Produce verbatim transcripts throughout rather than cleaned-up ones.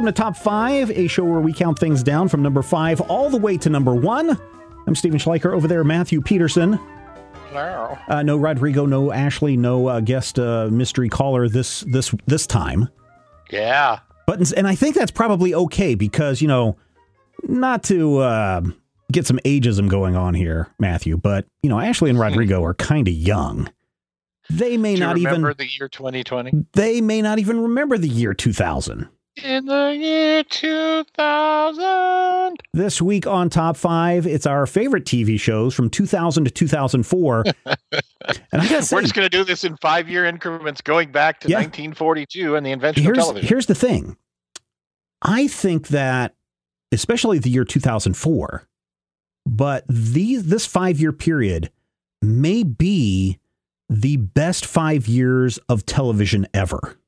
Welcome to Top five, a show where we count things down from number five all the way to number one. I'm Stephen Schleicher. Over there, Matthew Peterson. Hello. Uh, no Rodrigo, no Ashley, no uh, guest uh, mystery caller this this this time. Yeah. But, and I think that's probably okay because, you know, not to uh, get some ageism going on here, Matthew, but, you know, Ashley and Rodrigo are kind of young. They may Do you not remember even the year twenty twenty? They may not even remember the year two thousand. In the year two thousand. This week on Top five, it's our favorite T V shows from two thousand to two thousand four. And I gotta say, we're just going to do this in five-year increments going back to yeah. nineteen forty-two and the invention here's, of television. Here's the thing. I think that, especially the year two thousand four, but these this five-year period may be the best five years of television ever.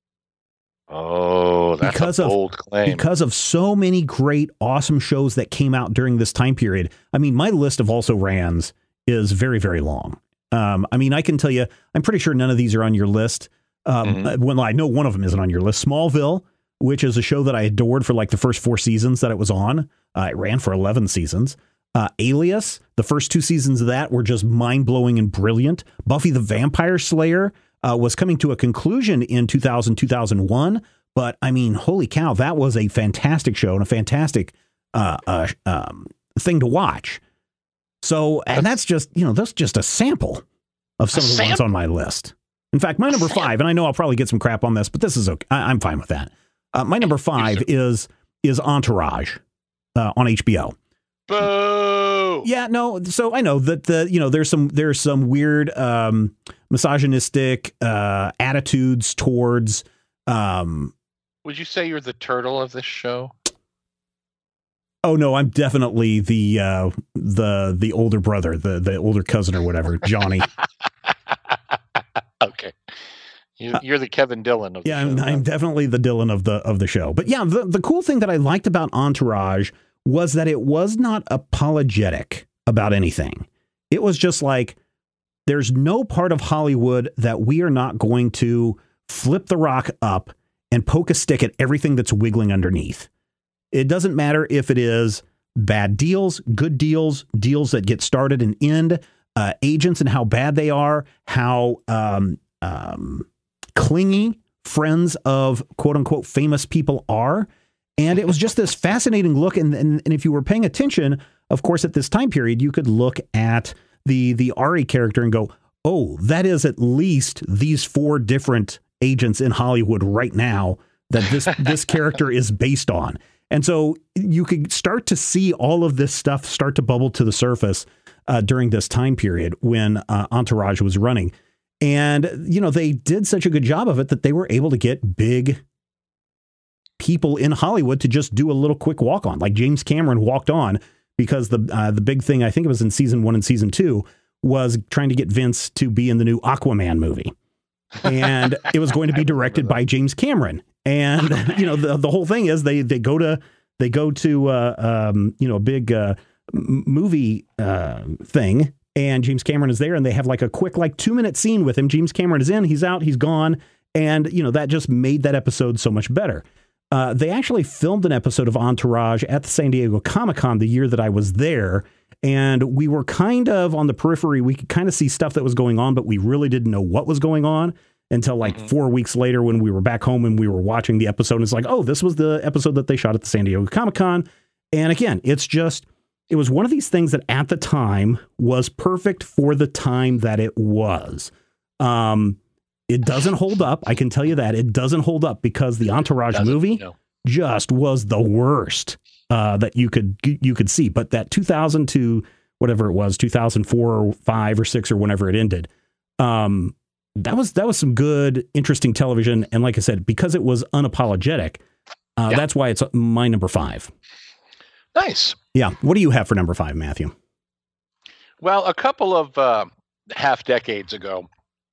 Oh, that's because a of, bold claim. Because of so many great, awesome shows that came out during this time period. I mean, my list of also rans is very, very long. Um, I mean, I can tell you, I'm pretty sure none of these are on your list. Um, mm-hmm. Well, I know one of them isn't on your list. Smallville, which is a show that I adored for like the first four seasons that it was on. Uh, it ran for eleven seasons. Uh, Alias, the first two seasons of that were just mind-blowing and brilliant. Buffy the Vampire Slayer uh, was coming to a conclusion in two thousand, two thousand one. But, I mean, holy cow, that was a fantastic show and a fantastic uh, uh, um, thing to watch. So, and that's just, you know, that's just a sample of some of the sample? ones on my list. In fact, my number five, and I know I'll probably get some crap on this, but this is okay. I, I'm fine with that. Uh, my number five is is Entourage uh, on H B O. Boo! Yeah, no. So I know that the you know there's some there's some weird um, misogynistic uh, attitudes towards. Um, Would you say you're the turtle of this show? Oh no, I'm definitely the uh, the the older brother, the the older cousin or whatever, Johnny. Okay, you, you're the Kevin Dillon of the yeah, show. I'm, I'm definitely the Dylan of the of the show. But yeah, the the cool thing that I liked about Entourage was that it was not apologetic about anything. It was just like, there's no part of Hollywood that we are not going to flip the rock up and poke a stick at everything that's wiggling underneath. It doesn't matter if it is bad deals, good deals, deals that get started and end, uh, agents and how bad they are, how um, um, clingy friends of quote unquote famous people are. And it was just this fascinating look. And, and, and if you were paying attention, of course, at this time period, you could look at the the Ari character and go, oh, that is at least these four different agents in Hollywood right now that this this character is based on. And so you could start to see all of this stuff start to bubble to the surface uh, during this time period when uh, Entourage was running. And, you know, they did such a good job of it that they were able to get big people in Hollywood to just do a little quick walk on, like James Cameron walked on because the uh, the big thing, I think it was in season one and season two, was trying to get Vince to be in the new Aquaman movie. And it was going to be directed by James Cameron. And, you know, the, the whole thing is they, they go to, they go to, uh, um, you know, a big uh, movie uh, thing, and James Cameron is there, and they have like a quick, like two minute scene with him. James Cameron is in, he's out, he's gone. And, you know, that just made that episode so much better. Uh, they actually filmed an episode of Entourage at the San Diego Comic-Con the year that I was there. And we were kind of on the periphery. We could kind of see stuff that was going on, but we really didn't know what was going on until like mm-hmm. four weeks later when we were back home and we were watching the episode. And it's like, oh, this was the episode that they shot at the San Diego Comic-Con. And again, it's just, it was one of these things that at the time was perfect for the time that it was. Um, It doesn't hold up. I can tell you that it doesn't hold up because the Entourage doesn't, movie no. just was the worst uh, that you could you could see. But that two thousand to whatever it was, two thousand four or five or six or whenever it ended, um, that was that was some good, interesting television. And like I said, because it was unapologetic, uh, yeah. that's why it's my number five. Nice. Yeah. What do you have for number five, Matthew? Well, a couple of uh, half decades ago,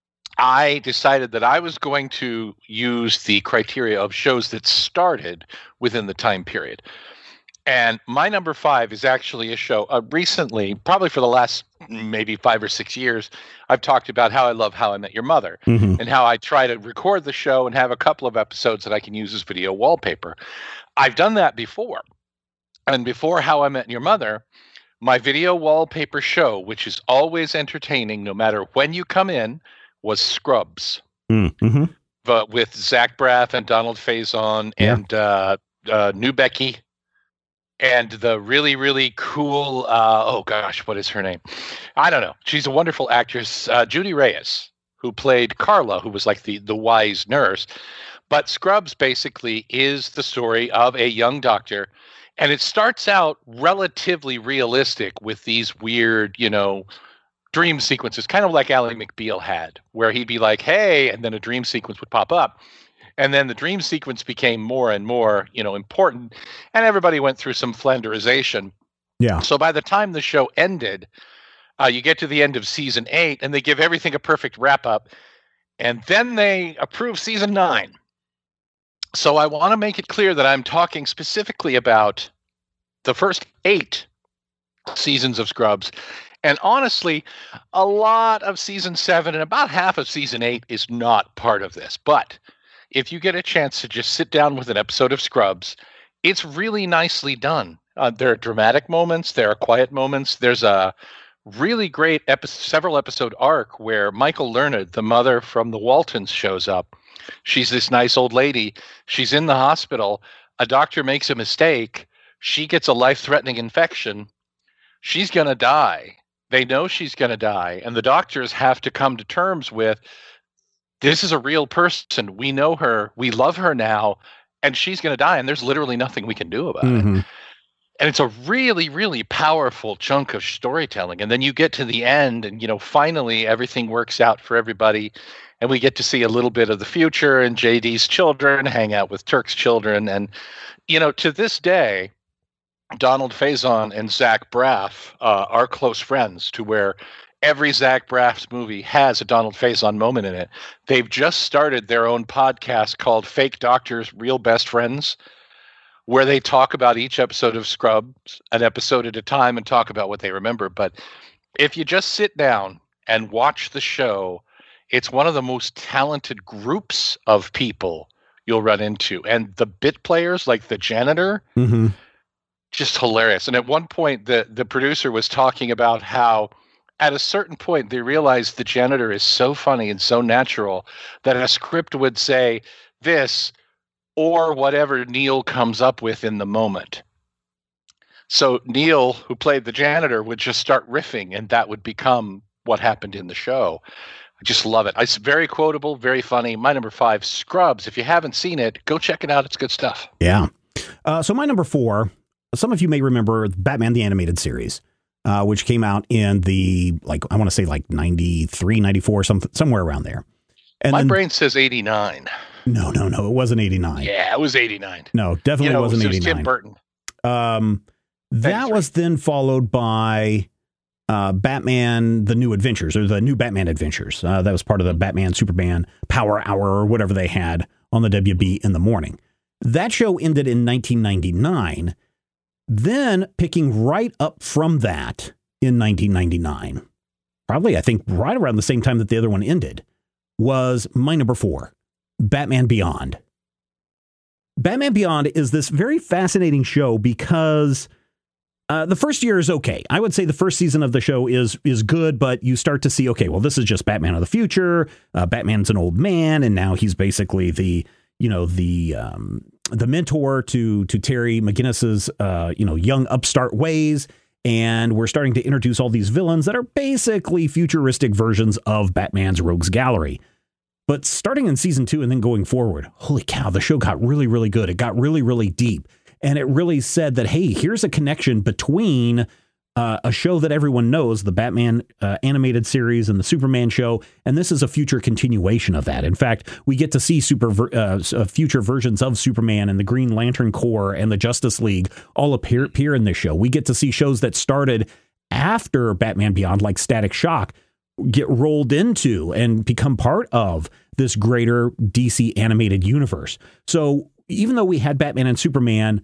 I decided that I was going to use the criteria of shows that started within the time period. And my number five is actually a show uh, recently, probably for the last maybe five or six years, I've talked about how I love How I Met Your Mother Mm-hmm. and how I try to record the show and have a couple of episodes that I can use as video wallpaper. I've done that before. And before How I Met Your Mother, my video wallpaper show, which is always entertaining no matter when you come in, was Scrubs. Mm-hmm. But with Zach Braff and Donald Faison Yeah. and uh, uh, New Becky. And the really, really cool, uh, oh gosh, what is her name? I don't know. She's a wonderful actress, uh, Judy Reyes, who played Carla, who was like the, the wise nurse. But Scrubs basically is the story of a young doctor. And it starts out relatively realistic with these weird, you know, dream sequences, kind of like Ally McBeal had, where he'd be like, hey, and then a dream sequence would pop up. And then the dream sequence became more and more, you know, important, and everybody went through some flanderization. Yeah. So by the time the show ended, uh, you get to the end of season eight, and they give everything a perfect wrap up, and then they approve season nine. So I want to make it clear that I'm talking specifically about the first eight seasons of Scrubs. And honestly, a lot of season seven and about half of season eight is not part of this, but if you get a chance to just sit down with an episode of Scrubs, it's really nicely done. Uh, there are dramatic moments. There are quiet moments. There's a really great epi- several episode arc where Michael Learned, the mother from the Waltons, shows up. She's this nice old lady. She's in the hospital. A doctor makes a mistake. She gets a life-threatening infection. She's going to die. They know she's going to die. And the doctors have to come to terms with, this is a real person. We know her. We love her now. And she's going to die. And there's literally nothing we can do about Mm-hmm. it. And it's a really, really powerful chunk of storytelling. And then you get to the end and, you know, finally everything works out for everybody. And we get to see a little bit of the future and J D's children hang out with Turk's children. And, you know, to this day, Donald Faison and Zach Braff uh, are close friends to where every Zach Braff's movie has a Donald Faison moment in it. They've just started their own podcast called Fake Doctors, Real Best Friends, where they talk about each episode of Scrubs, an episode at a time, and talk about what they remember. But if you just sit down and watch the show, it's one of the most talented groups of people you'll run into. And the bit players, like the janitor, Mm-hmm. just hilarious. And at one point, the, the producer was talking about how at a certain point, they realized the janitor is so funny and so natural that a script would say this or whatever Neil comes up with in the moment. So Neil, who played the janitor, would just start riffing, and that would become what happened in the show. I just love it. It's very quotable, very funny. My number five, Scrubs. If you haven't seen it, go check it out. It's good stuff. Yeah. Uh, so my number four, some of you may remember Batman the Animated Series. Uh, which came out in the, like, I want to say like ninety-three, ninety-four, something, somewhere around there. And My then, brain says eighty-nine. No, no, no. It wasn't eighty-nine. Yeah, it was eighty-nine. No, definitely you know, wasn't it was eighty-nine. Tim Burton. Um, that ninety-three. was then followed by uh, Batman, The New Adventures, or the New Batman Adventures. Uh, that was part of the Batman, Superman Power Hour, or whatever they had on the W B in the morning. That show ended in nineteen ninety-nine. Then picking right up from that in nineteen ninety-nine, probably I think right around the same time that the other one ended, was my number four, Batman Beyond. Batman Beyond is this very fascinating show because uh, the first year is okay. I would say the first season of the show is is good, but you start to see, okay, well, this is just Batman of the future. Uh, Batman's an old man, and now he's basically the, you know, the um, the mentor to to Terry McGinnis's, uh, you know, young upstart ways. And we're starting to introduce all these villains that are basically futuristic versions of Batman's Rogues Gallery. But starting in season two and then going forward, holy cow, the show got really, really good. It got really, really deep. And it really said that, hey, here's a connection between uh, a show that everyone knows, the Batman uh, animated series and the Superman show. And this is a future continuation of that. In fact, we get to see super uh, future versions of Superman and the Green Lantern Corps and the Justice League all appear, appear in this show. We get to see shows that started after Batman Beyond, like Static Shock, get rolled into and become part of this greater D C animated universe. So even though we had Batman and Superman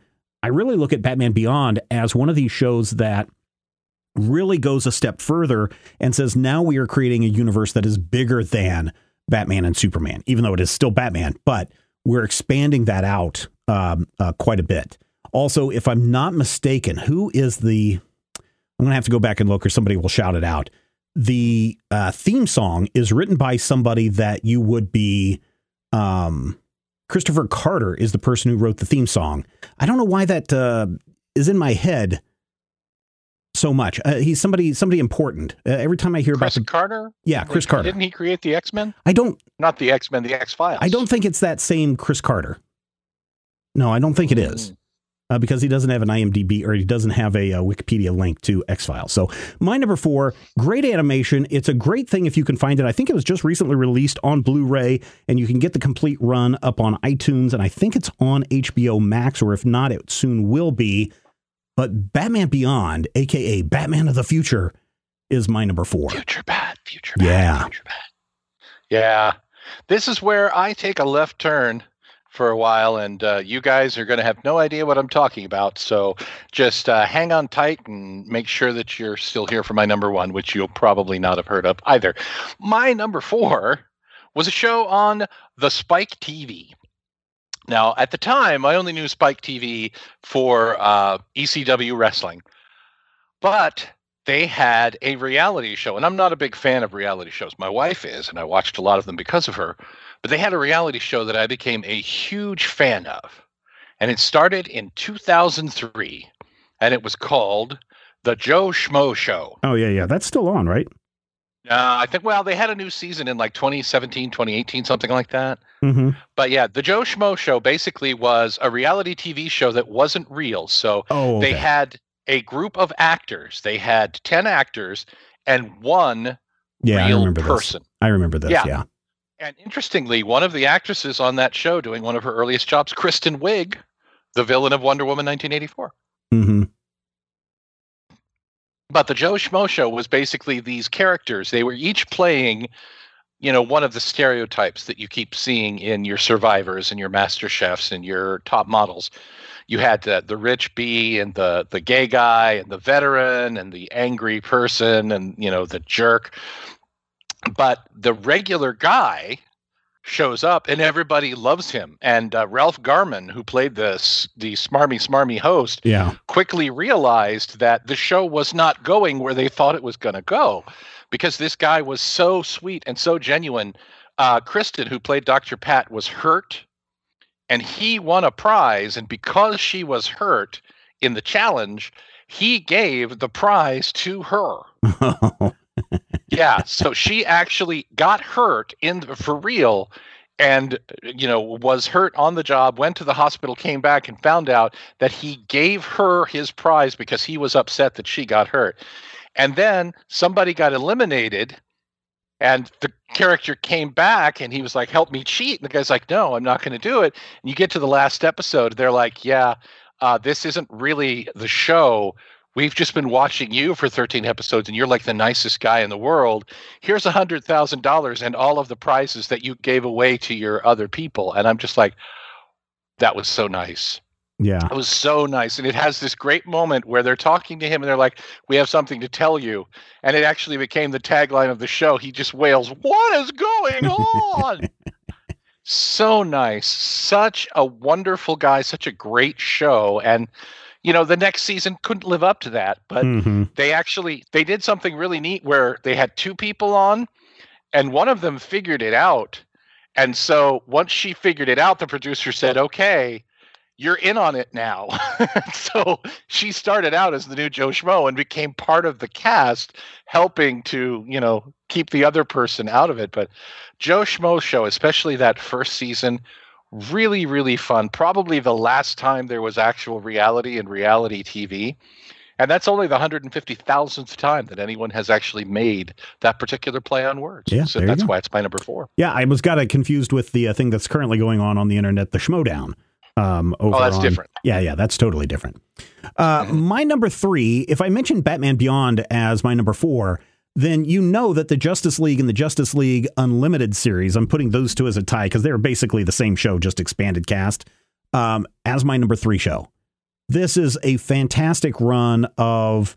I really look at Batman Beyond as one of these shows that really goes a step further and says, now we are creating a universe that is bigger than Batman and Superman, even though it is still Batman, but we're expanding that out um, uh, quite a bit. Also, if I'm not mistaken, who is the, I'm going to have to go back and look or somebody will shout it out. The uh, theme song is written by somebody that you would be, um, Christopher Carter is the person who wrote the theme song. I don't know why that uh, is in my head so much. Uh, he's somebody, somebody important. Uh, every time I hear Chris about the, Carter. yeah, Chris Carter. Didn't he create the X-Men? I don't, not the X-Men, the X-Files. I don't think it's that same Chris Carter. No, I don't think it is. Uh, because he doesn't have an I M D B or he doesn't have a, a Wikipedia link to X-Files. So my number four, great animation. It's a great thing if you can find it. I think it was just recently released on Blu-ray and you can get the complete run up on iTunes. And I think it's on H B O Max, or if not, it soon will be. But Batman Beyond, a k a. Batman of the Future, is my number four. Future Bat, Future Bat, yeah. Future Bat. Yeah. This is where I take a left turn for a while, and uh, you guys are going to have no idea what I'm talking about. So just uh, hang on tight and make sure that you're still here for my number one, which you'll probably not have heard of either. My number four was a show on the Spike T V. Now, at the time, I only knew Spike T V for uh, E C W wrestling, but they had a reality show, and I'm not a big fan of reality shows. My wife is, and I watched a lot of them because of her. But they had a reality show that I became a huge fan of. And it started in two thousand three. And it was called The Joe Schmo Show. Oh, yeah, yeah. That's still on, right? Uh, I think, well, they had a new season in like twenty seventeen, twenty eighteen, something like that. Mm-hmm. But yeah, The Joe Schmo Show basically was a reality T V show that wasn't real. So oh, okay. They had a group of actors. They had ten actors and one yeah, real I remember person. This. I remember this, yeah. yeah. And interestingly, one of the actresses on that show doing one of her earliest jobs, Kristen Wiig, the villain of Wonder Woman nineteen eighty-four. Mm-hmm. But the Joe Schmo Show was basically these characters. They were each playing, you know, one of the stereotypes that you keep seeing in your Survivors and your Master Chefs and your top models. You had the, the rich bee and the, the gay guy and the veteran and the angry person and, you know, the jerk. But the regular guy shows up and everybody loves him. And uh, Ralph Garman, who played this the smarmy, smarmy host, yeah. quickly realized that the show was not going where they thought it was going to go because this guy was so sweet and so genuine. Uh, Kristen, who played Doctor Pat, was hurt and he won a prize. And because she was hurt in the challenge, he gave the prize to her. Yeah, so she actually got hurt in for real and, you know, was hurt on the job, went to the hospital, came back and found out that he gave her his prize because he was upset that she got hurt. And then somebody got eliminated and the character came back and he was like, help me cheat. And the guy's like, no, I'm not going to do it. And you get to the last episode. They're like, yeah, uh, this isn't really the show. We've just been watching you for thirteen episodes and you're like the nicest guy in the world. Here's one hundred thousand dollars and all of the prizes that you gave away to your other people. And I'm just like, that was so nice. Yeah. It was so nice. And it has this great moment where they're talking to him and they're like, we have something to tell you. And it actually became the tagline of the show. He just wails, what is going on? So nice. Such a wonderful guy. Such a great show. And you know, the next season couldn't live up to that, but mm-hmm. they actually, they did something really neat where they had two people on and one of them figured it out. And so once she figured it out, the producer said, okay, you're in on it now. So she started out as the new Joe Schmo and became part of the cast, helping to, you know, keep the other person out of it. But Joe Schmo Show, especially that first season, really, really fun. Probably the last time there was actual reality and reality T V. And that's only the one hundred fifty thousandth time that anyone has actually made that particular play on words. Yeah, so that's why it's my number four. Yeah, I was got it confused with the uh, thing that's currently going on on the internet, the Schmodown. Um, over oh, that's on, different. Yeah, yeah, that's totally different. Uh, mm-hmm. My number three, if I mentioned Batman Beyond as my number four, then you know that the Justice League and the Justice League Unlimited series, I'm putting those two as a tie because they're basically the same show, just expanded cast, um, as my number three show. This is a fantastic run of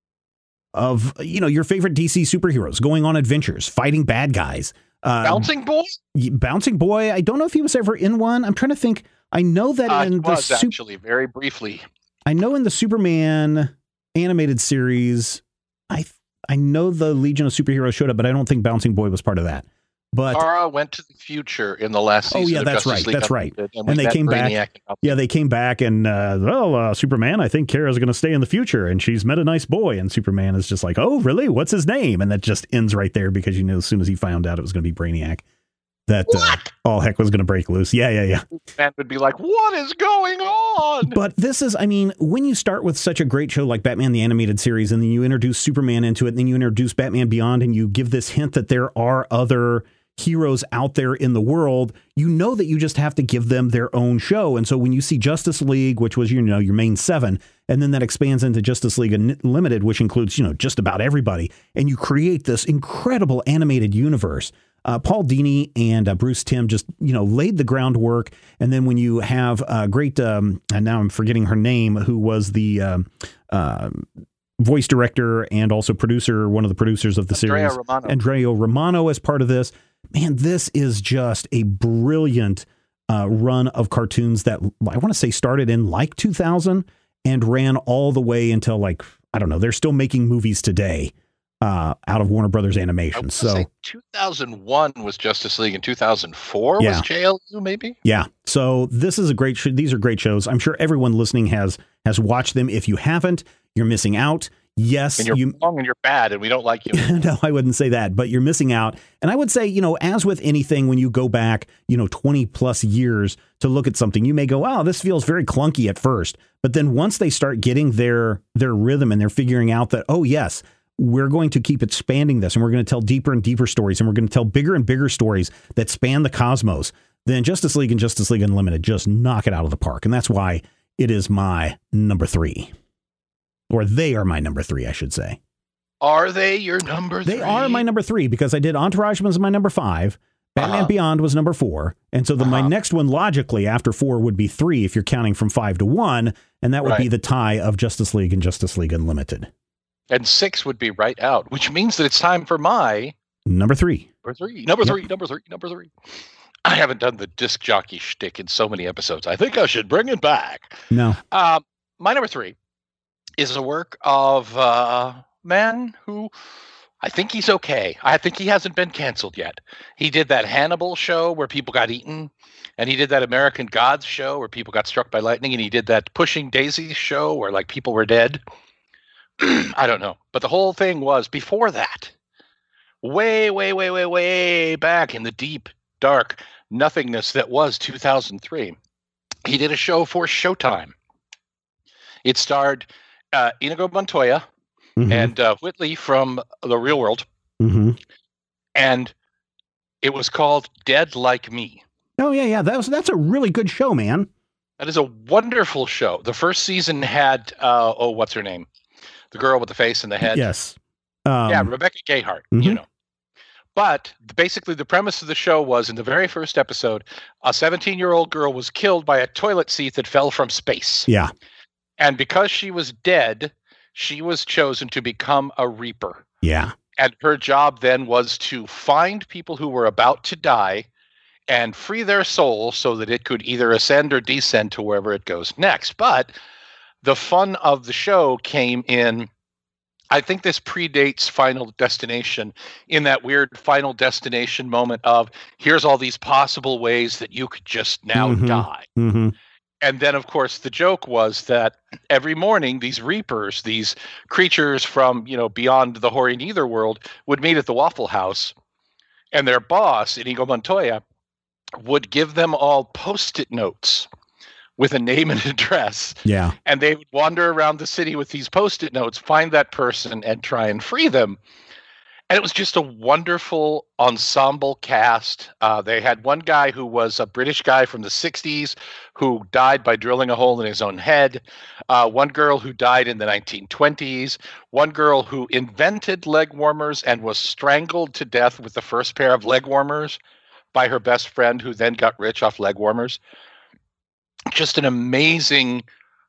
of you know your favorite D C superheroes going on adventures, fighting bad guys. Uh, Bouncing Boy? Bouncing Boy. I don't know if he was ever in one. I'm trying to think. I know that uh, in he the was Sup- actually very briefly. I know in the Superman animated series, I I know the Legion of Superheroes showed up, but I don't think Bouncing Boy was part of that. But Kara went to the future in the last season. Oh yeah, of that's Justice right. League That's right. Unlimited, And, we they met came Brainiac back. and Yeah, they came back and uh, well, uh, Superman. I think Kara's going to stay in the future, and she's met a nice boy. And Superman is just like, oh, really? What's his name? And that just ends right there because you know as soon as he found out it was going to be Brainiac, that uh, all heck was going to break loose. Yeah, yeah, yeah. Man would be like, what is going on? But this is, I mean, when you start with such a great show like Batman the Animated Series, and then you introduce Superman into it, and then you introduce Batman Beyond, and you give this hint that there are other heroes out there in the world, you know that you just have to give them their own show. And so when you see Justice League, which was, you know, your main seven, and then that expands into Justice League Unlimited, which includes, you know, just about everybody, and you create this incredible animated universe. Uh, Paul Dini and uh, Bruce Timm just, you know, laid the groundwork. And then when you have a uh, great, um, and now I'm forgetting her name, who was the um, uh, voice director and also producer, one of the producers of the Andrea series, Romano. Andrea Romano as part of this. Man, this is just a brilliant uh, run of cartoons that I want to say started in like two thousand and ran all the way until like, I don't know, they're still making movies today uh, out of Warner Brothers Animation. So say two thousand one was Justice League and two thousand four Yeah. was J L U maybe? yeah, so this is a great show. These are great shows. I'm sure everyone listening has has watched them. If you haven't, you're missing out. Yes, And you're you, wrong and you're bad and we don't like you. no, I wouldn't say that, but you're missing out. And I would say, you know, as with anything, when you go back, you know, twenty plus years to look at something, you may go, wow, this feels very clunky at first. But then once they start getting their their rhythm and they're figuring out that, oh, yes, we're going to keep expanding this and we're going to tell deeper and deeper stories and we're going to tell bigger and bigger stories that span the cosmos, then Justice League and Justice League Unlimited just knock it out of the park. And that's why it is my number three. Or they are my number three, I should say. Are they your number three? They are my number three because I did Entourage was my number five. Batman Uh-huh. Beyond was number four. And so the, my Uh-huh. next one logically after four would be three if you're counting from five to one. And that would be Right. the tie of Justice League and Justice League Unlimited. And six would be right out, which means that it's time for my Number three. number three. Number Yep. three, number three, number three. I haven't done the disc jockey shtick in so many episodes. I think I should bring it back. No. Um, my number three is a work of a man who I think he's okay. I think he hasn't been canceled yet. He did that Hannibal show where people got eaten, and he did that American Gods show where people got struck by lightning, and he did that Pushing Daisies show where like people were dead. I don't know. But the whole thing was before that, way, way, way, way, way back in the deep, dark nothingness that was two thousand three, he did a show for Showtime. It starred uh, Inigo Montoya Mhm. and uh, Whitley from The Real World, Mhm. and it was called Dead Like Me. Oh, yeah, yeah. That was, that's a really good show, man. That is a wonderful show. The first season had, uh, oh, what's her name? The girl with the face and the head. Yes. Um, yeah, Rebecca Gayheart, mhm. you know. But basically, the premise of the show was in the very first episode, a seventeen-year-old girl was killed by a toilet seat that fell from space. Yeah. And because she was dead, she was chosen to become a Reaper. Yeah. And her job then was to find people who were about to die and free their soul so that it could either ascend or descend to wherever it goes next. But the fun of the show came in, I think this predates Final Destination, in that weird Final Destination moment of here's all these possible ways that you could just now Mhm. die. Mm-hmm. And then, of course, the joke was that every morning these Reapers, these creatures from, you know, beyond the hoary nether world, would meet at the Waffle House, and their boss, Inigo Montoya, would give them all Post-it notes with a name and address, Yeah. and they would wander around the city with these Post-it notes, find that person, and try and free them. And it was just a wonderful ensemble cast. Uh, they had one guy who was a British guy from the sixties who died by drilling a hole in his own head. Uh, one girl who died in the nineteen twenties. One girl who invented leg warmers and was strangled to death with the first pair of leg warmers by her best friend, who then got rich off leg warmers. Just an amazing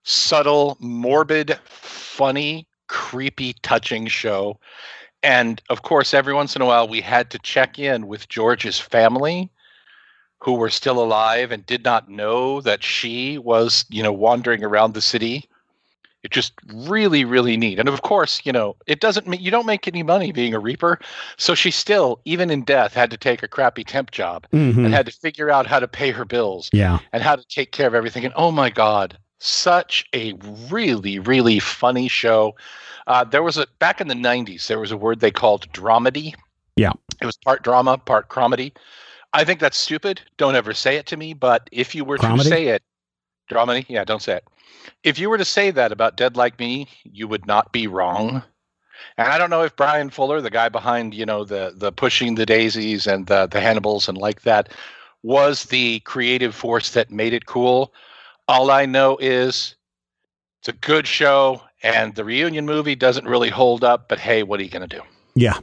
subtle, morbid, funny, creepy, touching show. And of course, every once in a while, we had to check in with George's family, who were still alive and did not know that she was, you know, wandering around the city. It's just really, really neat. And of course, you know, it doesn't mean you don't make any money being a Reaper. So she still, even in death, had to take a crappy temp job Mm-hmm. and had to figure out how to pay her bills Yeah. and how to take care of everything. And oh my God, such a really, really funny show. Uh, there was a, back in the nineties, there was a word they called dramedy. Yeah. It was part drama, part comedy. I think that's stupid. Don't ever say it to me. But if you were Comedy? to say it, dramedy, yeah, don't say it. If you were to say that about Dead Like Me, you would not be wrong. And I don't know if Brian Fuller, the guy behind, you know, the the Pushing the Daisies and the the Hannibals and like that, was the creative force that made it cool. All I know is it's a good show, and the reunion movie doesn't really hold up. But hey, what are you going to do? Yeah.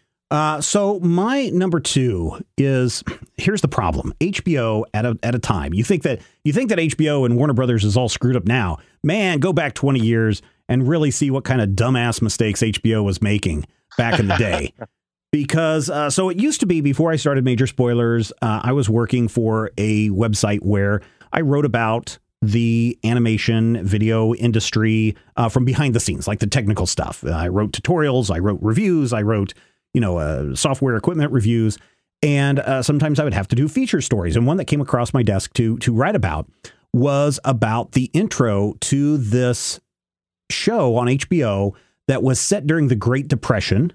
Uh, so my number two is, here's the problem. H B O at a at a time. You think that you think that H B O and Warner Brothers is all screwed up now. Man, go back twenty years and really see what kind of dumbass mistakes H B O was making back in the day. Because uh, so it used to be, before I started Major Spoilers, uh, I was working for a website where I wrote about the animation video industry uh, from behind the scenes, like the technical stuff. Uh, I wrote tutorials, I wrote reviews, I wrote you know, uh, software equipment reviews. And uh, sometimes I would have to do feature stories. And one that came across my desk to to write about was about the intro to this show on H B O that was set during the Great Depression,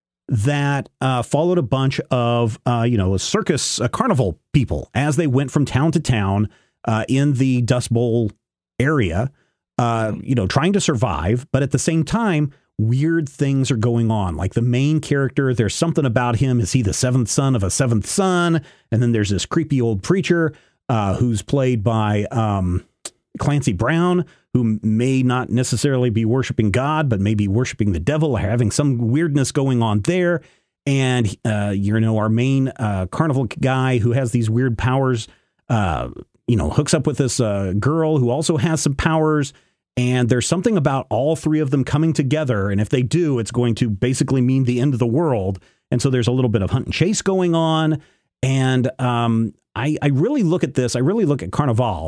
that uh, followed a bunch of, uh, you know, circus, uh, carnival people as they went from town to town uh, in the Dust Bowl area, uh, you know, trying to survive. But at the same time, weird things are going on. Like the main character, there's something about him. Is he the seventh son of a seventh son? And then there's this creepy old preacher uh, who's played by um, Clancy Brown, who may not necessarily be worshiping God, but maybe worshiping the devil, or having some weirdness going on there. And, uh, you know, our main uh, carnival guy who has these weird powers, uh, you know, hooks up with this uh, girl who also has some powers. And there's something about all three of them coming together. And if they do, it's going to basically mean the end of the world. And so there's a little bit of hunt and chase going on. And um, I, I really look at this. I really look at Carnival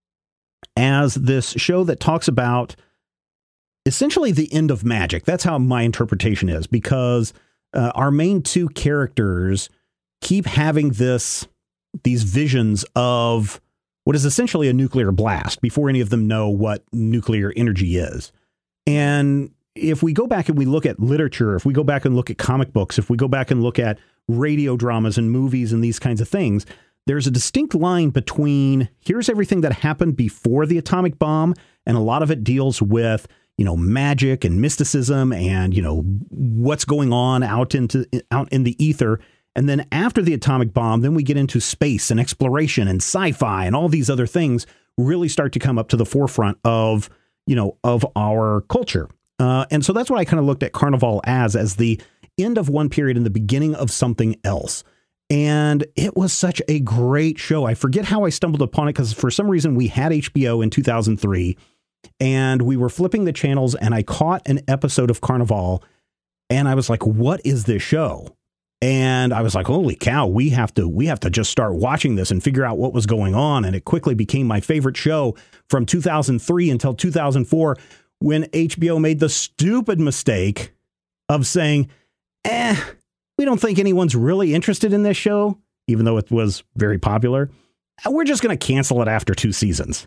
as this show that talks about essentially the end of magic. That's how my interpretation is, because uh, our main two characters keep having this, these visions of what is essentially a nuclear blast before any of them know what nuclear energy is. And if we go back and we look at literature, if we go back and look at comic books, if we go back and look at radio dramas and movies and these kinds of things, there's a distinct line between here's everything that happened before the atomic bomb. And a lot of it deals with, you know, magic and mysticism and, you know, what's going on out into out in the ether. And then after the atomic bomb, then we get into space and exploration and sci-fi and all these other things really start to come up to the forefront of, you know, of our culture. Uh, and so that's what I kind of looked at Carnival as, as the end of one period and the beginning of something else. And it was such a great show. I forget how I stumbled upon it, because for some reason we had H B O in two thousand three and we were flipping the channels and I caught an episode of Carnival and I was like, what is this show? And I was like, holy cow, we have to we have to just start watching this and figure out what was going on. And it quickly became my favorite show from two thousand three until two thousand four, when H B O made the stupid mistake of saying, eh, we don't think anyone's really interested in this show, even though it was very popular. We're just going to cancel it after two seasons.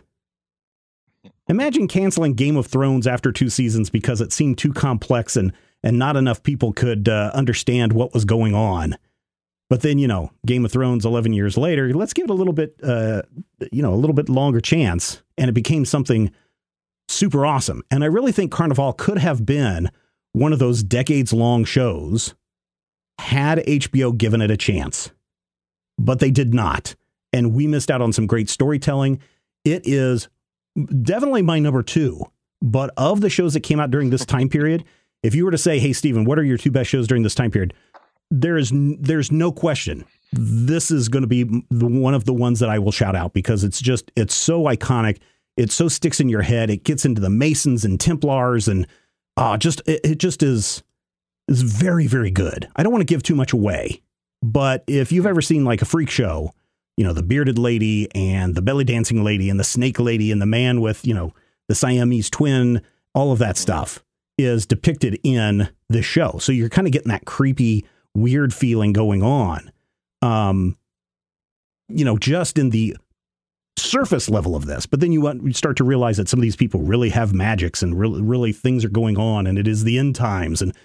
Imagine canceling Game of Thrones after two seasons because it seemed too complex and and not enough people could uh, understand what was going on. But then, you know, Game of Thrones eleven years later, let's give it a little bit, uh, you know, a little bit longer chance. And it became something super awesome. And I really think Carnival could have been one of those decades long shows had H B O given it a chance. But they did not. And we missed out on some great storytelling. It is definitely my number two. But of the shows that came out during this time period, if you were to say, hey, Stephen, what are your two best shows during this time period? There is there's no question. This is going to be the, one of the ones that I will shout out, because it's just it's so iconic. it so sticks in your head. It gets into the Masons and Templars, and uh, just it, it just is is very, very good. I don't want to give too much away, but if you've ever seen like a freak show, you know, the bearded lady and the belly dancing lady and the snake lady and the man with, you know, the Siamese twin, all of that stuff is depicted in this show. So you're kind of getting that creepy, weird feeling going on. Um, you know, just in the surface level of this, but then you, want, you start to realize that some of these people really have magics and really, really things are going on, and it is the end times. And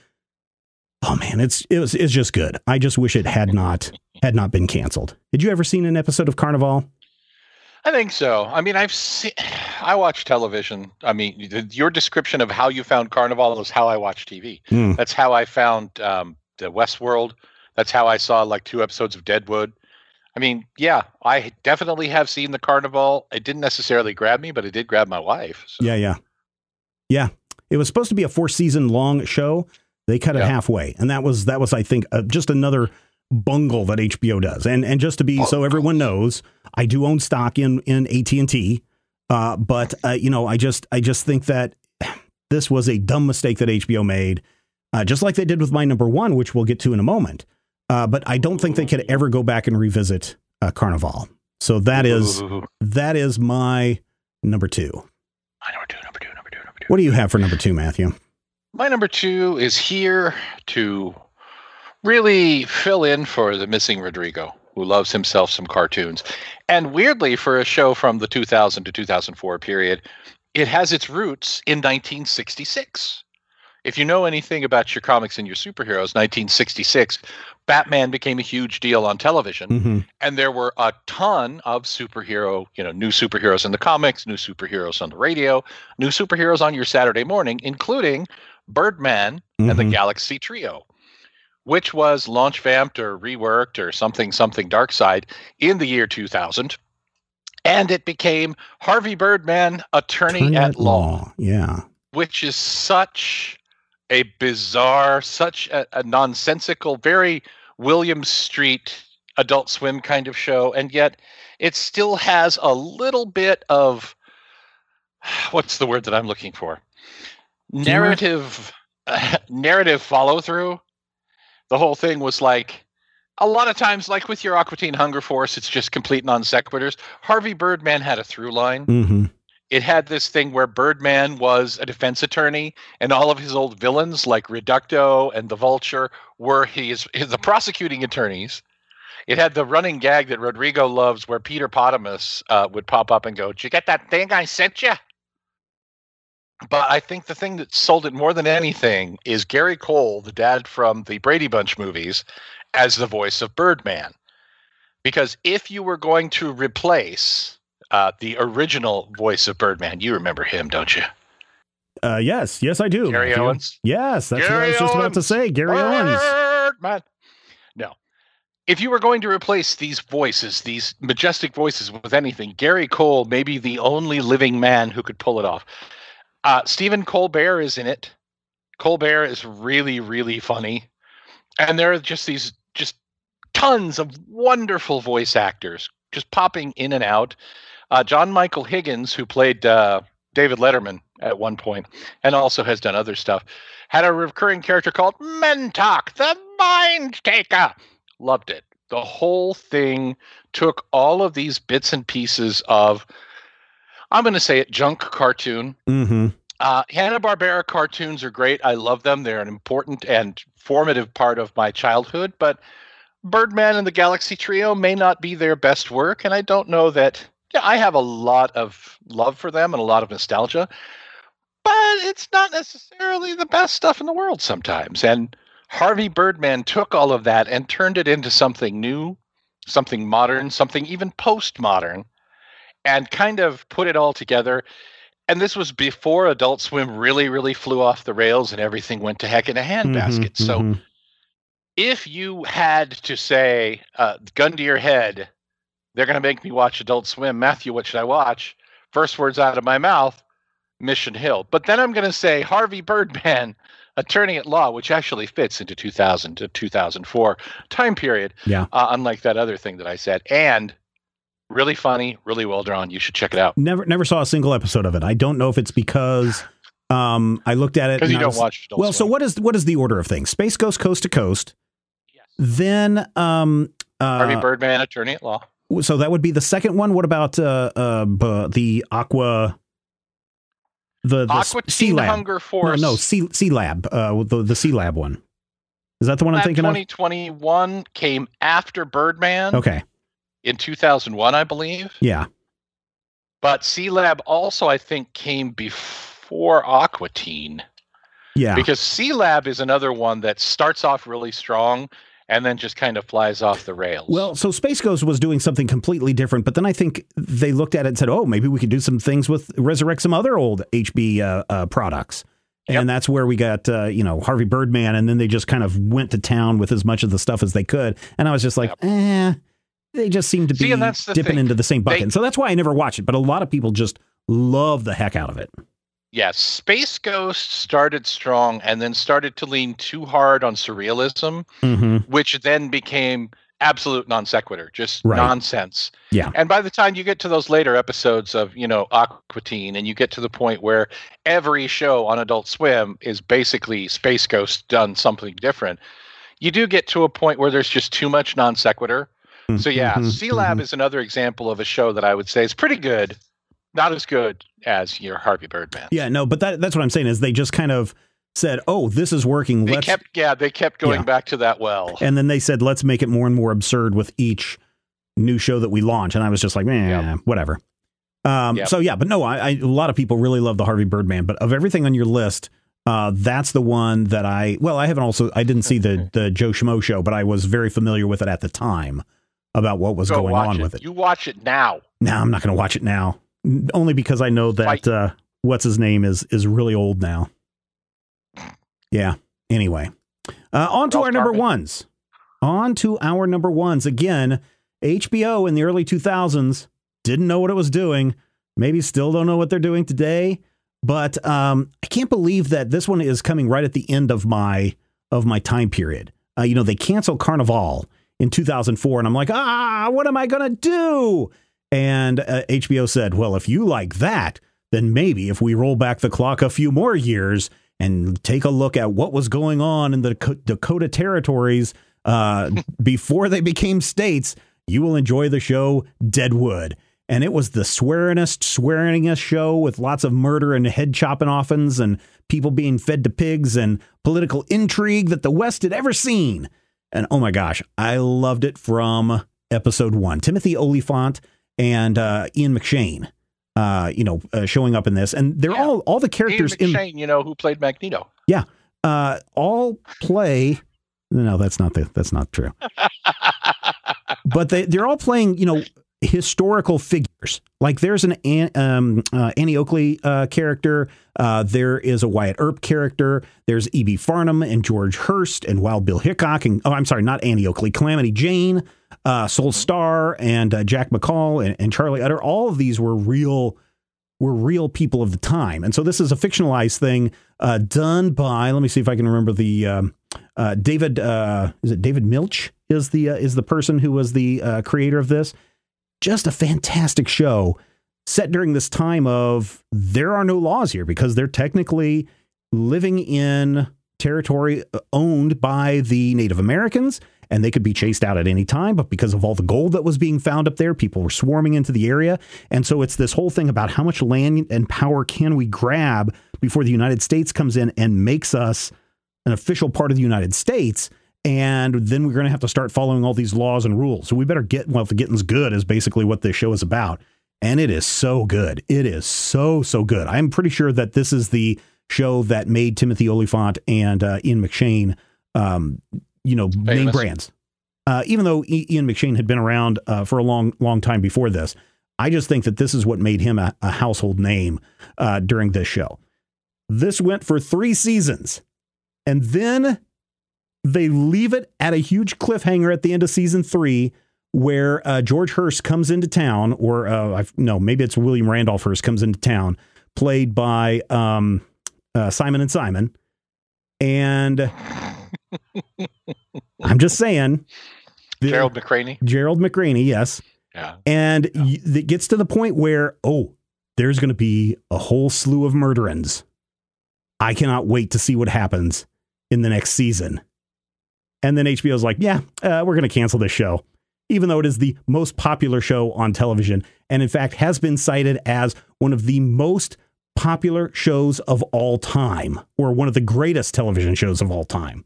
oh man, it's it was it's just good. I just wish it had not had not been canceled. Did you ever seen an episode of Carnival? I think so. I mean, I've seen, I watch television. I mean, your description of how you found Carnival is how I watch T V. Mm. That's how I found um, the Westworld. That's how I saw like two episodes of Deadwood. I mean, yeah, I definitely have seen the Carnival. It didn't necessarily grab me, but it did grab my wife. So. Yeah, yeah. Yeah. It was supposed to be a four season long show. They cut it yeah. halfway. And that was, that was, I think, uh, just another bungle that H B O does. And and just to be, so everyone knows, I do own stock in, in A T and T. Uh, but, uh, you know, I just, I just think that this was a dumb mistake that H B O made, uh, just like they did with my number one, which we'll get to in a moment. Uh, but I don't think they could ever go back and revisit uh, Carnival. So that is that is my number two. My number two, number two, number two, number two. What do you have for number two, Matthew? My number two is here to really fill in for the missing Rodrigo, who loves himself some cartoons. And weirdly, for a show from the two thousand to two thousand four period, it has its roots in nineteen sixty-six. If you know anything about your comics and your superheroes, nineteen sixty-six, Batman became a huge deal on television. Mm-hmm. And there were a ton of superhero, you know, new superheroes in the comics, new superheroes on the radio, new superheroes on your Saturday morning, including Birdman mm-hmm. and the Galaxy Trio, which was launch vamped or reworked or something, something Darkseid in the year two thousand. And it became Harvey Birdman, Attorney, Attorney at, at law. law. Yeah. Which is such a bizarre, such a, a nonsensical, very William Street Adult Swim kind of show. And yet it still has a little bit of, what's the word that I'm looking for? Narrative, uh, narrative follow through. The whole thing was like, a lot of times, like with your Aqua Teen Hunger Force, it's just complete non sequiturs. Harvey Birdman had a through line. Mm-hmm. It had this thing where Birdman was a defense attorney, and all of his old villains, like Reducto and the Vulture, were his, his the prosecuting attorneys. It had the running gag that Rodrigo loves, where Peter Potamus uh, would pop up and go, "Did you get that thing I sent you?" But I think the thing that sold it more than anything is Gary Cole, the dad from the Brady Bunch movies, as the voice of Birdman. Because if you were going to replace uh, the original voice of Birdman, you remember him, don't you? Uh, yes, yes, I do. Gary Matthew. Owens? Yes, that's Gary what I was just Owens. about to say. Gary Owens. Birdman. No. If you were going to replace these voices, these majestic voices with anything, Gary Cole may be the only living man who could pull it off. Uh, Stephen Colbert is in it. Colbert is really, really funny. And there are just these, just tons of wonderful voice actors just popping in and out. Uh, John Michael Higgins, who played uh, David Letterman at one point and also has done other stuff, had a recurring character called Mentok, the Mind Taker. Loved it. The whole thing took all of these bits and pieces of, I'm going to say it, junk cartoon. Mm-hmm. Uh, Hanna-Barbera cartoons are great. I love them. They're an important and formative part of my childhood. But Birdman and the Galaxy Trio may not be their best work. And I don't know that. Yeah, I have a lot of love for them and a lot of nostalgia. But it's not necessarily the best stuff in the world sometimes. And Harvey Birdman took all of that and turned it into something new, something modern, something even postmodern, and kind of put it all together. And this was before Adult Swim really, really flew off the rails and everything went to heck in a handbasket. Mm-hmm, so mm-hmm. if you had to say, uh, gun to your head, they're going to make me watch Adult Swim, Matthew, what should I watch? First words out of my mouth, Mission Hill. But then I'm going to say Harvey Birdman, Attorney at Law, which actually fits into two thousand to two thousand four time period, yeah. uh, unlike that other thing that I said. And Really funny, really well drawn. You should check it out. Never, never saw a single episode of it. I don't know if it's because um, I looked at it because you I don't was, watch. Adult well, Swim. so what is what is the order of things? Space Ghost, Coast to Coast. Yes. Then um, uh, Harvey Birdman, Attorney at Law. So that would be the second one. What about uh, uh, b- the Aqua? The, the Aqua Sea Teen Lab. Hunger Force. No, no, Sea Sea Lab. Uh, the the Sea Lab one. Is that the one I'm thinking twenty twenty-one came after Birdman. of? Okay. In two thousand one, I believe. Yeah. But Sea Lab also, I think, came before Aqua Teen. Yeah. Because Sea Lab is another one that starts off really strong and then just kind of flies off the rails. Well, so Space Ghost was doing something completely different, but then I think they looked at it and said, oh, maybe we could do some things with resurrect some other old H B uh, uh, products. And Yep. that's where we got, uh, you know, Harvey Birdman. And then they just kind of went to town with as much of the stuff as they could. And I was just like, Yep. eh, they just seem to be See, and that's the dipping thing. into the same bucket. They- And so that's why I never watch it. But a lot of people just love the heck out of it. Yeah, Space Ghost started strong and then started to lean too hard on surrealism, Mm-hmm. which then became absolute non sequitur, just Right. nonsense. Yeah. And by the time you get to those later episodes of, you know, Aqua Teen, and you get to the point where every show on Adult Swim is basically Space Ghost done something different, you do get to a point where there's just too much non sequitur. So yeah, Mhm, Sea Lab mhm. is another example of a show that I would say is pretty good. Not as good as your Harvey Birdman. Yeah, no, but that, that's what I'm saying is they just kind of said, oh, this is working. They Let's kept, yeah, they kept going Yeah. back to that well. And then they said, let's make it more and more absurd with each new show that we launch. And I was just like, eh, Yep. whatever. Um, Yep. So, yeah, but no, I, I, a lot of people really love the Harvey Birdman. But of everything on your list, uh, that's the one that I, well, I haven't also, I didn't see the, the Joe Schmo show, but I was very familiar with it at the time about what was Go going watch on it. with it. You watch it now. Now I'm not going to watch it now, only because I know that Fight. uh, what's his name is is really old now. Yeah. Anyway, uh, on to Ralph our number Garman. ones. On to our number ones. Again, H B O in the early two thousands didn't know what it was doing. Maybe still don't know what they're doing today. But um, I can't believe that this one is coming right at the end of my of my time period. Uh, you know, they canceled Carnival in two thousand four, and I'm like, ah, what am I going to do? And uh, H B O said, well, if you like that, then maybe if we roll back the clock a few more years and take a look at what was going on in the Dak- Dakota territories uh, before they became states, you will enjoy the show Deadwood. And it was the swearingest, swearingest show with lots of murder and head chopping offens and people being fed to pigs and political intrigue that the West had ever seen. And oh my gosh, I loved it from episode one. Timothy Olyphant and uh, Ian McShane, uh, you know, uh, showing up in this. And they're Yeah. all, all the Ian characters in, McShane, you know, who played Magneto. yeah, uh, all play. No, that's not the, that's not true. But they, they're all playing, you know, historical figures. Like there's an An- um, uh, Annie Oakley uh, character. Uh, there is a Wyatt Earp character. There's E B. Farnham and George Hurst and Wild Bill Hickok. And oh, I'm sorry, not Annie Oakley. Calamity Jane, uh, Soul Star, and uh, Jack McCall and, and Charlie Utter. All of these were real, were real people of the time. And so this is a fictionalized thing uh, done by. Let me see if I can remember the um, uh, David. Uh, is it David Milch? Is the uh, is the person who was the uh, creator of this? Just a fantastic show set during this time of there are no laws here because they're technically living in territory owned by the Native Americans and they could be chased out at any time. But because of all the gold that was being found up there, people were swarming into the area. And so it's this whole thing about how much land and power can we grab before the United States comes in and makes us an official part of the United States. And then we're going to have to start following all these laws and rules. So we better get, well, the getting's good is basically what this show is about. And it is so good. It is so, so good. I'm pretty sure that this is the show that made Timothy Olyphant and uh, Ian McShane, um, you know, Famous. name brands. Uh, even though I- Ian McShane had been around uh, for a long, long time before this, I just think that this is what made him a, a household name uh, during this show. This went for three seasons. And then they leave it at a huge cliffhanger at the end of season three, where uh, George Hurst comes into town, or uh, I've, no, maybe it's William Randolph Hearst comes into town, played by um, uh, Simon and Simon. And I'm just saying, the- Gerald McCraney. Gerald McCraney, yes. Yeah. And Yeah. y- it gets to the point where, oh, there's going to be a whole slew of murderins. I cannot wait to see what happens in the next season. And then H B O's like, yeah, uh, we're going to cancel this show, even though it is the most popular show on television. And in fact, has been cited as one of the most popular shows of all time, or one of the greatest television shows of all time.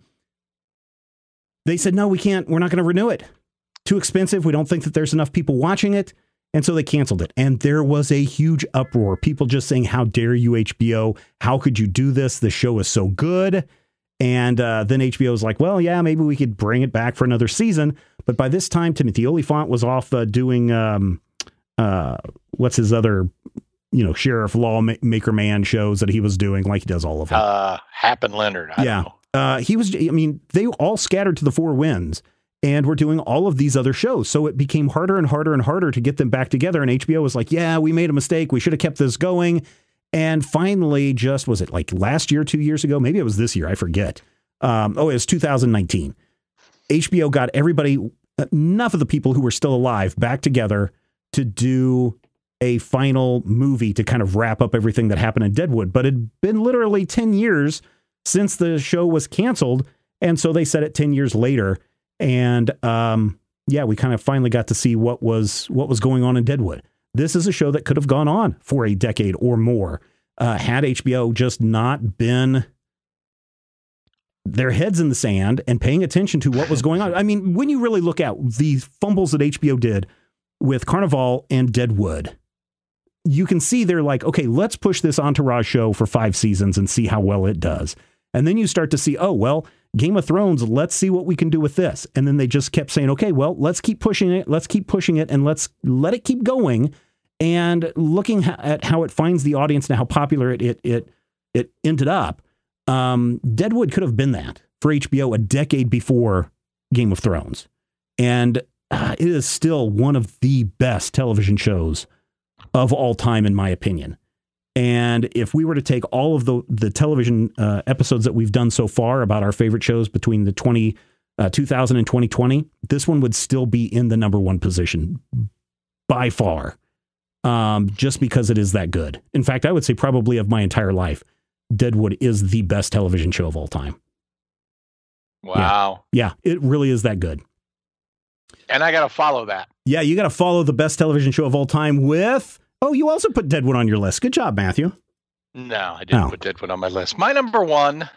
They said, no, we can't. We're not going to renew it. Too expensive. We don't think that there's enough people watching it. And so they canceled it. And there was a huge uproar. People just saying, how dare you, H B O? How could you do this? The show is so good. And uh, then H B O was like, well, yeah, maybe we could bring it back for another season. But by this time, Timothy Olyphant was off uh, doing, um, uh, what's his other, you know, sheriff lawmaker man shows that he was doing, like he does all of them. Uh, Happen Leonard. I yeah. don't know. Uh, he was, I mean, they all scattered to the four winds. And we're doing all of these other shows. So it became harder and harder and harder to get them back together. And H B O was like, yeah, we made a mistake. We should have kept this going. And finally, just was it like last year, two years ago? Maybe it was this year. I forget. Um, oh, it was two thousand nineteen. H B O got everybody, enough of the people who were still alive, back together to do a final movie to kind of wrap up everything that happened in Deadwood. But it had been literally ten years since the show was canceled. And so they set it ten years later. And um, yeah, we kind of finally got to see what was what was going on in Deadwood. This is a show that could have gone on for a decade or more uh, had H B O just not been their heads in the sand and paying attention to what was going on. I mean, when you really look at the fumbles that H B O did with Carnival and Deadwood, you can see they're like, okay, let's push this Entourage show for five seasons and see how well it does. And then you start to see, oh, well, Game of Thrones, let's see what we can do with this. And then they just kept saying, okay, well, let's keep pushing it. Let's keep pushing it and let's let it keep going. And looking at how it finds the audience and how popular it it it, it ended up, um, Deadwood could have been that for H B O a decade before Game of Thrones. And uh, it is still one of the best television shows of all time, in my opinion. And if we were to take all of the, the television uh, episodes that we've done so far about our favorite shows between the twenty, uh, two thousand and twenty twenty, this one would still be in the number one position by far, um, just because it is that good. In fact, I would say probably of my entire life, Deadwood is the best television show of all time. Wow. Yeah, yeah, it really is that good. And I got to follow that. Yeah, you got to follow the best television show of all time with... Oh, you also put Deadwood on your list. Good job, Matthew. No, I didn't Oh. put Deadwood on my list. My number one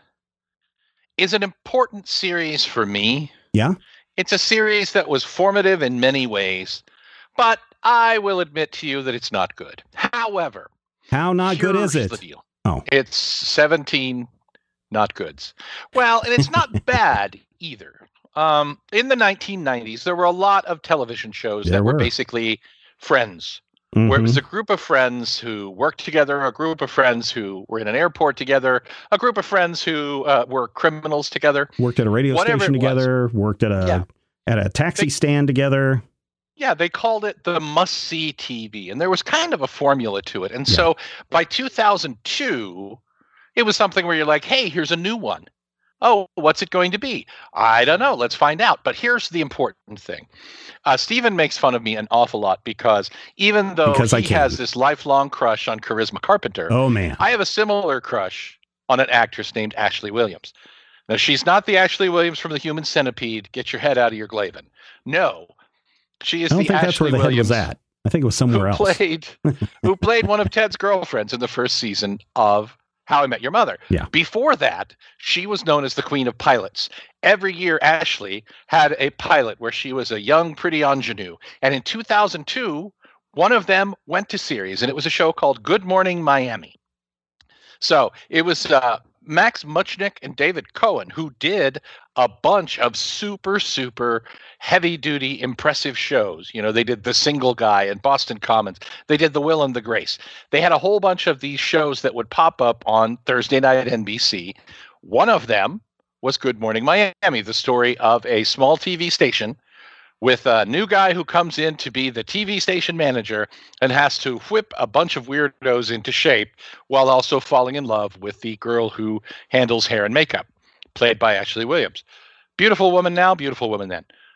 is an important series for me. Yeah? It's a series that was formative in many ways, but I will admit to you that it's not good. However, How not good is here's it? the deal. Oh. It's seventeen not goods. Well, and it's not bad either. Um, in the nineteen nineties, there were a lot of television shows There that were were. basically friends. Where it Mhm. was a group of friends who worked together, a group of friends who were in an airport together, a group of friends who uh, were criminals together. Worked at a radio Whatever station it was. together, worked at a Yeah. at a taxi They- stand together. Yeah, they called it the must-see T V, and there was kind of a formula to it. And so by two thousand two, it was something where you're like, hey, here's a new one. Oh, what's it going to be? I don't know. Let's find out. But here's the important thing. Uh, Steven makes fun of me an awful lot because even though Because I he can. has this lifelong crush on Charisma Carpenter, Oh man. I have a similar crush on an actress named Ashley Williams. Now, she's not the Ashley Williams from the Human Centipede. Get your head out of your Glavin. No, she is I don't the think Ashley that's where the Williams head was at. I think it was somewhere who else. played who played one of Ted's girlfriends in the first season of How I Met Your Mother. Yeah. Before that, she was known as the Queen of Pilots. Every year, Ashley had a pilot where she was a young, pretty ingenue. And in two thousand two, one of them went to series, and it was a show called Good Morning Miami. So it was uh, Max Muchnick and David Cohen who did a bunch of super, super heavy-duty, impressive shows. You know, they did The Single Guy and Boston Commons. They did The Will and the Grace. They had a whole bunch of these shows that would pop up on Thursday night at N B C. One of them was Good Morning Miami, the story of a small T V station with a new guy who comes in to be the T V station manager and has to whip a bunch of weirdos into shape while also falling in love with the girl who handles hair and makeup, played by Ashley Williams. Beautiful woman now, beautiful woman then.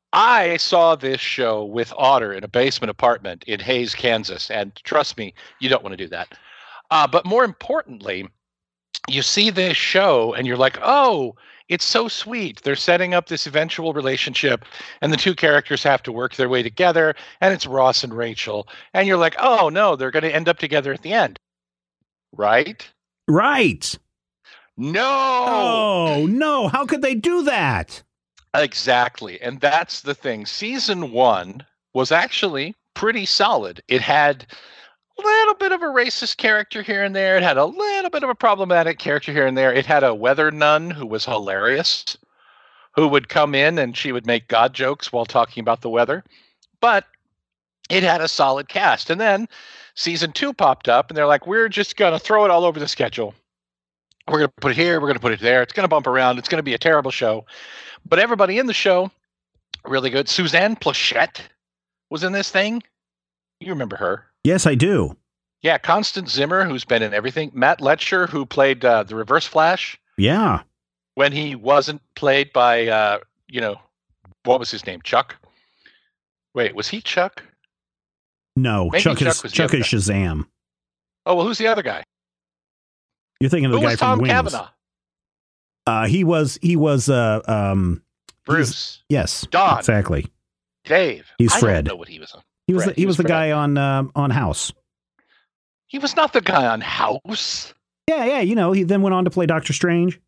I saw this show with Otter in a basement apartment in Hayes, Kansas, and trust me, you don't want to do that. Uh, but more importantly, you see this show and you're like, oh, it's so sweet. They're setting up this eventual relationship, and the two characters have to work their way together, and it's Ross and Rachel. And you're like, oh, no, they're going to end up together at the end. Right? Right. No. Oh, no. How could they do that? Exactly. And that's the thing. Season one was actually pretty solid. It had a little bit of a racist character here and there. It had a little bit of a problematic character here and there. It had a weather nun who was hilarious, who would come in and she would make God jokes while talking about the weather. But it had a solid cast. And then season two popped up, and they're like, we're just going to throw it all over the schedule. We're going to put it here. We're going to put it there. It's going to bump around. It's going to be a terrible show. But everybody in the show, really good. Suzanne Plachette was in this thing. You remember her. Yes, I do. Yeah, Constance Zimmer, who's been in everything. Matt Letcher, who played uh, the Reverse Flash. Yeah. When he wasn't played by, uh, you know, what was his name? Chuck? Wait, was he Chuck? No, Maybe Chuck, Chuck is, was the Chuck other is guy. Shazam. Oh, well, who's the other guy? You're thinking of the Who guy was from Tom Wings. Cavanaugh? Uh, he was, he was, uh, um, Bruce. yes, Don. exactly. Dave. He's I Fred. don't know what he was on. He was, Fred. the, he was the Fred. guy on, um, on House. He was not the guy on House. Yeah, yeah. You know, he then went on to play Doctor Strange.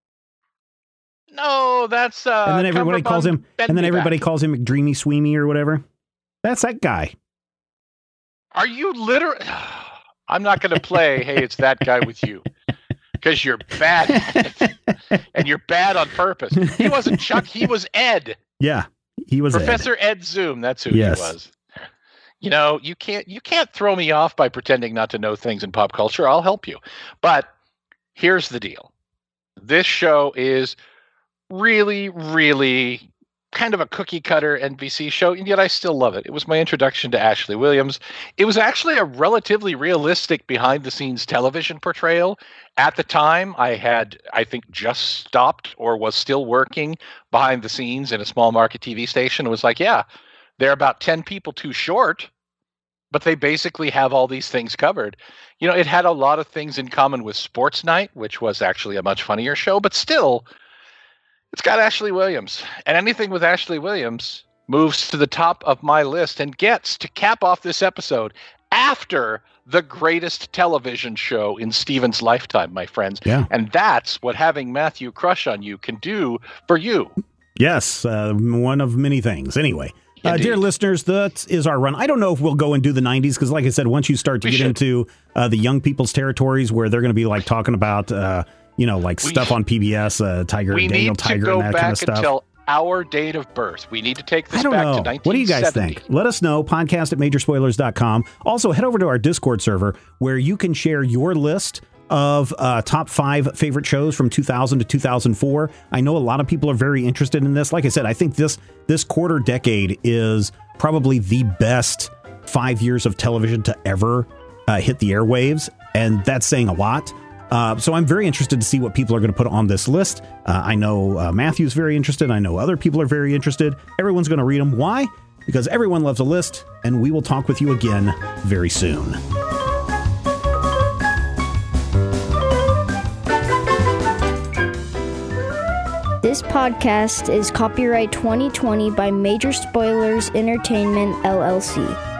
No, that's uh and then everybody Cumberbund calls him, and then Bendy everybody back. calls him McDreamy Sweemy or whatever. That's that guy. Are you literally? I'm not going to play. Hey, it's that guy with you, because you're bad at it, and you're bad on purpose. He wasn't Chuck. He was Ed. Yeah, he was Professor Ed, Ed Zoom. That's who Yes. he was. You know, you can't you can't throw me off by pretending not to know things in pop culture. I'll help you. But here's the deal. This show is really, really kind of a cookie cutter N B C show, and yet I still love it. It was my introduction to Ashley Williams. It was actually a relatively realistic behind the scenes television portrayal. At the time, I had, I think, just stopped or was still working behind the scenes in a small market T V station. It was like, yeah, they're about ten people too short, but they basically have all these things covered. You know, it had a lot of things in common with Sports Night, which was actually a much funnier show, but still, it's got Ashley Williams. And anything with Ashley Williams moves to the top of my list and gets to cap off this episode after the greatest television show in Steven's lifetime, my friends. Yeah. And that's what having Matthew crush on you can do for you. Yes, uh, one of many things. Anyway, uh, Indeed. dear listeners, that is our run. I don't know if we'll go and do the nineties because, like I said, once you start to We get should. into uh, the young people's territories where they're going to be like talking about, uh, you know, like We- stuff on P B S, uh, Tiger, We Daniel need to Tiger, go and that back kind of stuff. until our date of birth. We need to take this I don't back know. to nineteen seventy. What do you guys think? Let us know. Podcast at major spoilers dot com. Also, head over to our Discord server where you can share your list of uh, top five favorite shows from two thousand to two thousand four. I know a lot of people are very interested in this. Like I said, I think this this quarter decade is probably the best five years of television to ever uh, hit the airwaves, and that's saying a lot. Uh, so I'm very interested to see what people are going to put on this list. Uh, I know uh, Matthew's very interested. I know other people are very interested. Everyone's going to read them. Why? Because everyone loves a list, and we will talk with you again very soon. This podcast is copyright twenty twenty by Major Spoilers Entertainment, L L C.